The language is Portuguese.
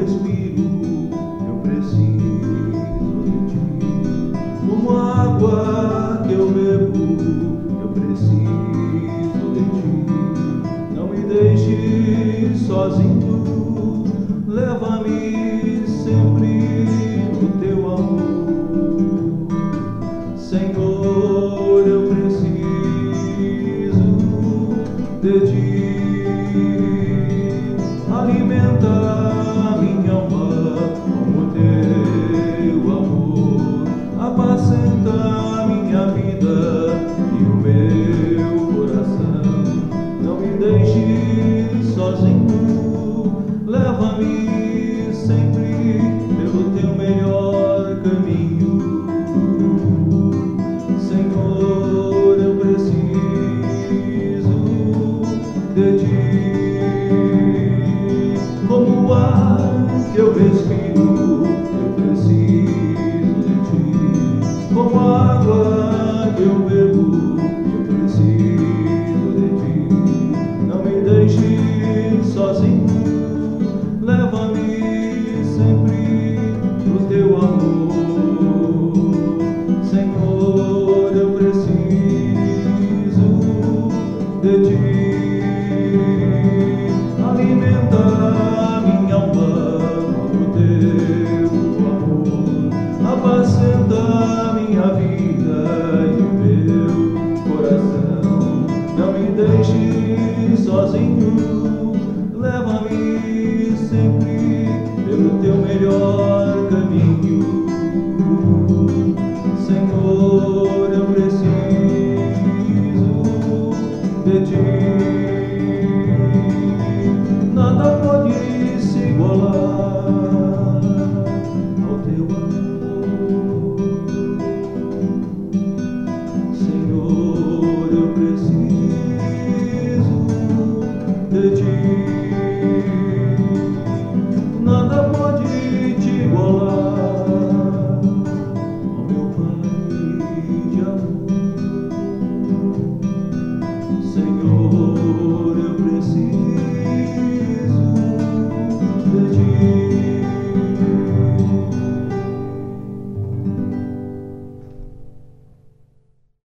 respiro, eu preciso de ti. Como a água que eu bebo, eu preciso de ti. Não me deixe sozinho, leva-me sempre no teu amor. Senhor, eu preciso de ti. Alimenta minha alma com o teu amor, apacenta minha vida e o meu coração. Não me deixe sozinho, leva-me sempre pelo teu melhor caminho. Senhor, eu preciso de ti. Como o ar que eu respiro, eu preciso de ti. Como a água que eu bebo,